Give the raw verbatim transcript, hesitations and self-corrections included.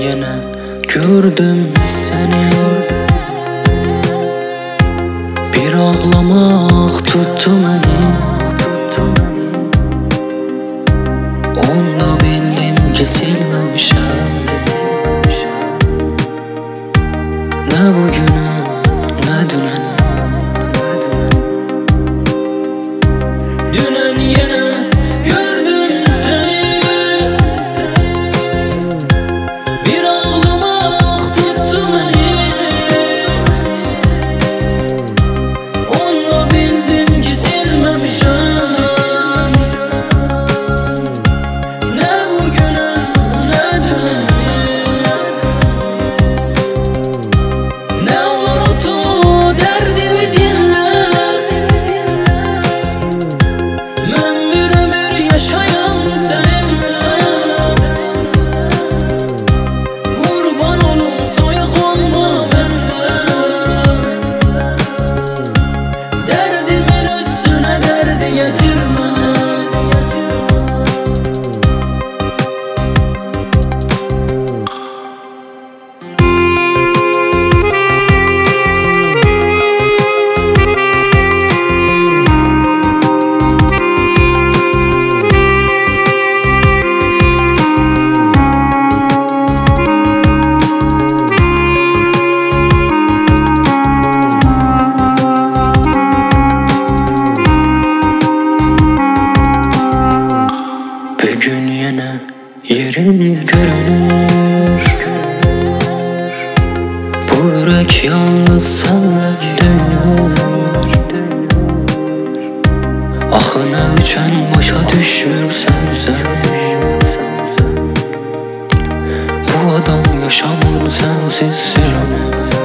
yenə gördüm səni. Bir ağlamaq tuttu məni. Onda bildim ki silməmişəm. Nə bugünü, nə dünəni. Dünən yenə gördüm səni. Bir ağlamaq tuttu məni. Onda bildim ki silməmişəm. Nə bugünü, nə dünəni. Nə olar otur dərdimi dinlə. Mən bir ömür yaşayan səninlə. Qurban olum soyuqlanma mənlə. Dərdimin üstünə dərdi gətirmə. Bugün yenə yerin görünür. Bu ürək yalnız sənlə döyünür. Axı nə üçün başa düşmürsənsə. Bu adam yaşamır sənsiz sürünür.